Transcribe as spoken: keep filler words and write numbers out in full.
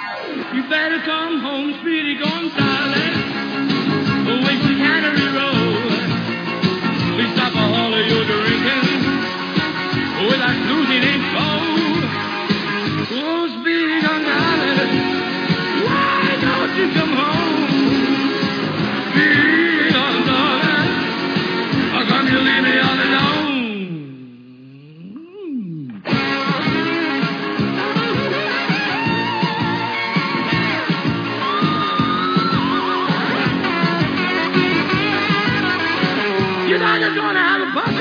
You better come home, Speedy Gonzales. Away to Cannery Road. Please stop all of your drinking. Oh, that losing ain't cold. Oh, Speedy Gonzales, why don't you come home? Speedy Gonzales, how come you leave me all alone? You know you're gonna have a party.